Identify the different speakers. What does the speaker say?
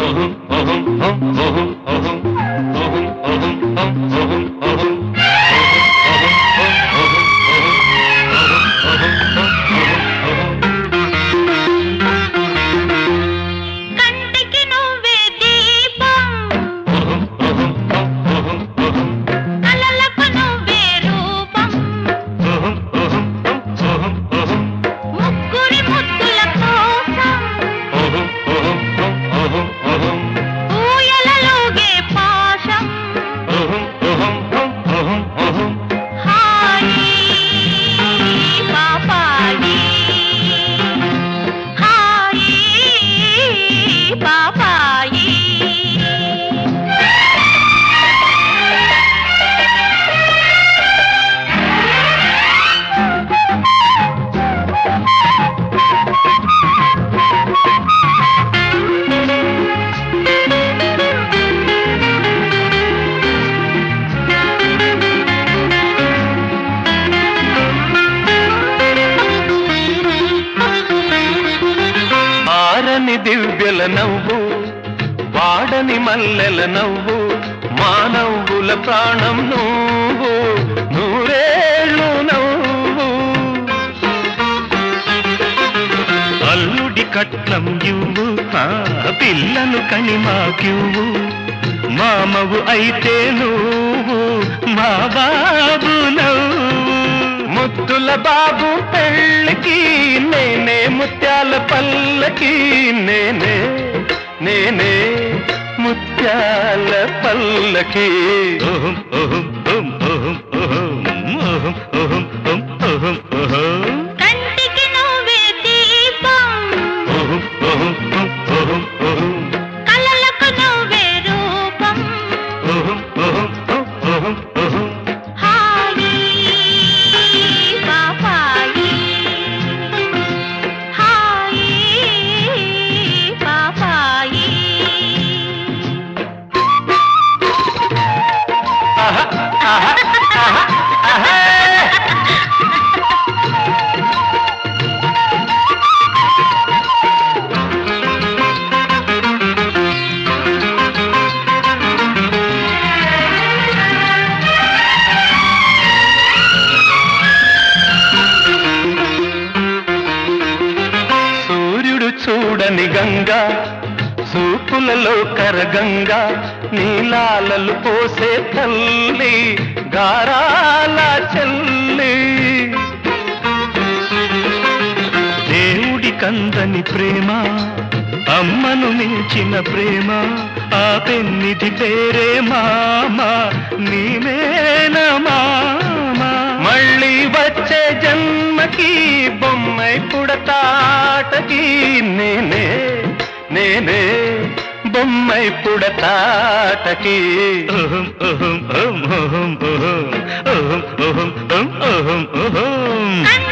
Speaker 1: దివ్యల నవ్వు వాడని మల్లెల నవ్వు మానవుల ప్రాణం నువ్వు నూరేళ్ళు నవ్వు అల్లుడి కట్నం ఇవ్వు పిల్లను కని మాకివ్వు మామవు అయితే నువ్వు మా బాబు నవ్వు ముద్దుల బాబు పెళ్ళకి నేనే ముత్యాల పల్లకి నేనే నేనే ముత్యాల పల్లకి ఓహం ఓహం ఓహం ఓహం ఓహం ఓహం ఓహం ఓహం ఓహం
Speaker 2: కంటికి నువ్వే దీపం
Speaker 1: ఓహం ఓహం ఓహం ఓహం
Speaker 2: కలలకు నువ్వే రూపం
Speaker 1: ఓహం ఓహం ఓహం ఓహం
Speaker 2: హాయి పాపాయి హాయి పాపాయి
Speaker 1: ఆహా ఆహా ఆహా ఆహా చూడని గంగా సూపులలో కరగంగా నీలాలలు పోసే తల్లి గారాల చెల్లి దేవుడి కందని ప్రేమ అమ్మను మించిన ప్రేమ ఆ పెన్నిది పేరే మామ నీవేనా మామ మళ్ళీ వచ్చే జన్మకి బొమ్మై పుడతాటకి నేనే నేనే బొమ్మై పుడతాటకి ఓహం ఓహం ఓహం ఓహం ఓహం ఓహం ఓహం ఓహం